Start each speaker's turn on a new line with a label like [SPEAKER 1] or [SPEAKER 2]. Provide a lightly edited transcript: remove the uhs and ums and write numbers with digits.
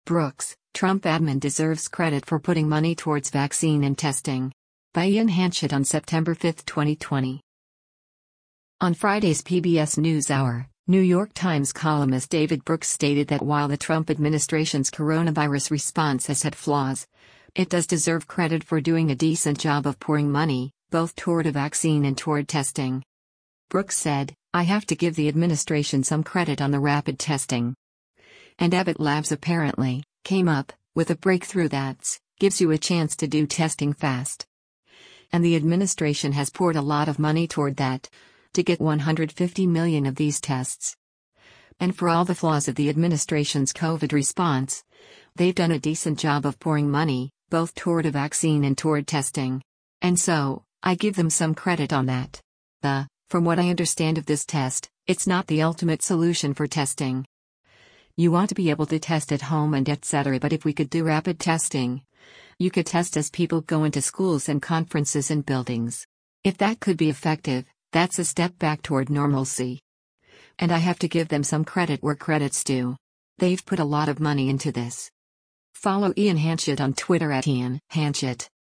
[SPEAKER 1] Brooks, Trump admin deserves credit for putting money towards vaccine and testing. By Ian Hanchett on September 5, 2020. On Friday's PBS NewsHour, New York Times columnist David Brooks stated that while the Trump administration's coronavirus response has had flaws, it does deserve credit for doing a decent job of pouring money, both toward a vaccine and toward testing. Brooks said, "I have to give the administration some credit on the rapid testing. And Abbott Labs apparently came up with a breakthrough that gives you a chance to do testing fast. And the administration has poured a lot of money toward that, to get 150 million of these tests. And for all the flaws of the administration's COVID response, they've done a decent job of pouring money, both toward a vaccine and toward testing. And so, I give them some credit on that. From what I understand of this test, it's not the ultimate solution for testing. You want to be able to test at home and etc. But if we could do rapid testing, you could test as people go into schools and conferences and buildings. If that could be effective, that's a step back toward normalcy. And I have to give them some credit where credit's due. They've put a lot of money into this." Follow Ian Hanchett on Twitter @IanHanchett.